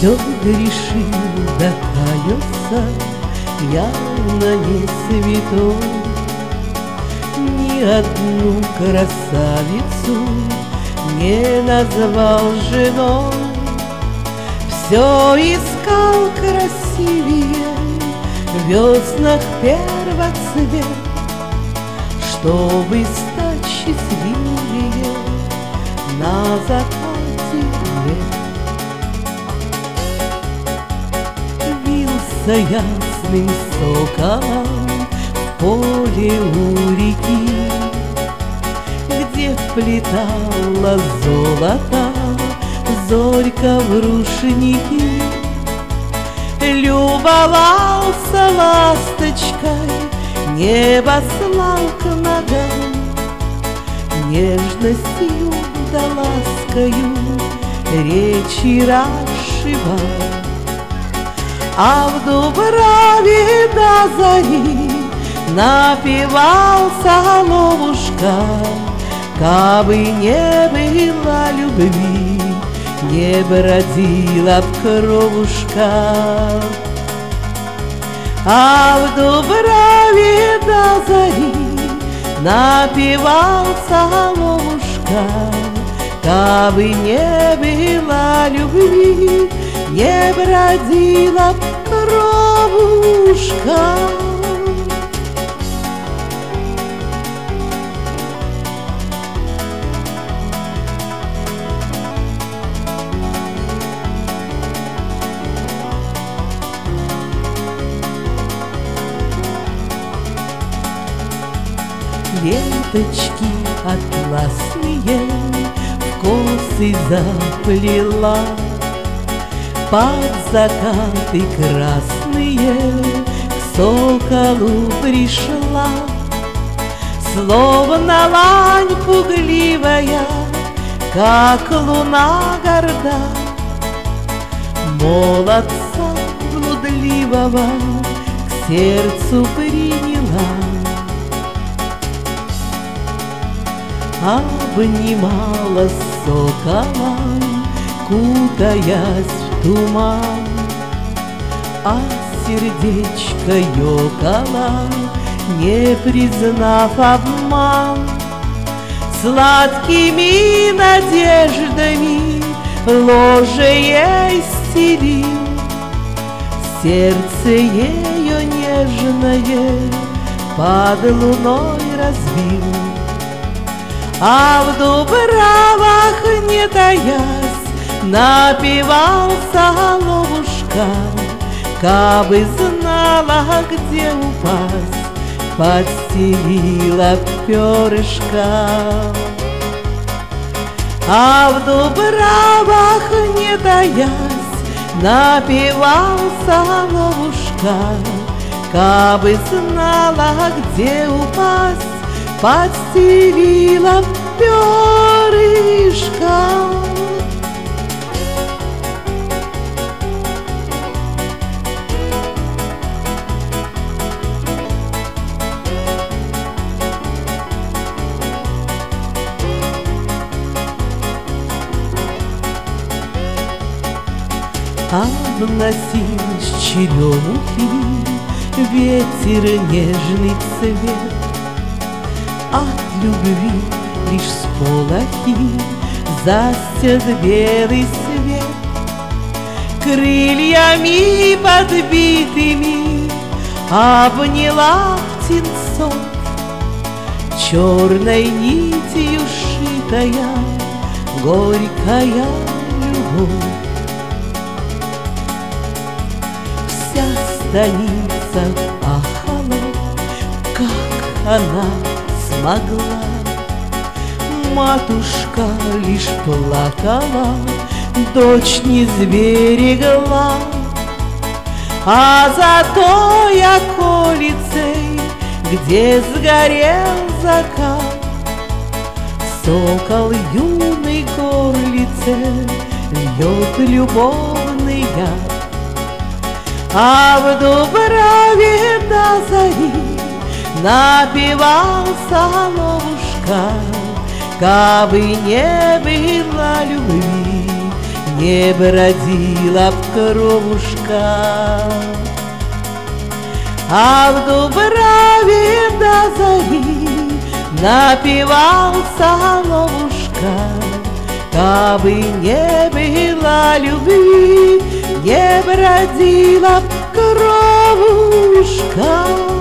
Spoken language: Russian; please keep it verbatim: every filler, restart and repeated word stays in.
Все грешил, да каялся, явно не святой. Ни одну красавицу не назвал женой. Все искал красивее в веснах первоцвет, чтобы стать счастливее на закате лет. Вился ясным соколом в поле у реки, где вплетала золото зорька в рушники. Любовался ласточкой, небо слал к ногам, нежностью да ласкою речи расшивал. А в дубраве до зари напевал соловушка. Кабы не было любви, не бродила б кровушка. А в дубраве до зари напевал соловушка. Кабы не было любви, не бродила б кровушка. Ленточки атласные в косы заплела, под закаты красные к соколу пришла. Словно лань пугливая, как луна горда, молодца блудливого к сердцу приняла. Обнимала соколом, кутаясь в туман, а сердечко ёкало, не признав обман. Сладкими надеждами ложе ей стелил, сердце ее нежное под луной разбил. А в дубравах, не таясь, напевал соловушка. Кабы знала, где упасть, подстелила перышко. А в дубравах, не таясь, напевал соловушка. Кабы знала, где упасть, подстелила перышко. Обносил с черемухи ветер нежный цвет. От любви лишь сполохи застят белый свет. Крыльями подбитыми обняла птенцов, черной нитью шитая горькая любовь. Вся станица ахала, как она смогла. Матушка лишь плакала, дочь не сберегла. А за той околицей, где сгорел закат, сокол юной горлице льет любовный яд. А в дубраве до зари напевал соловушка. Кабы не было любви, не бродила б кровушка. А в дубраве до зари напевал соловушка. Кабы не было любви, не бродила б кровушка.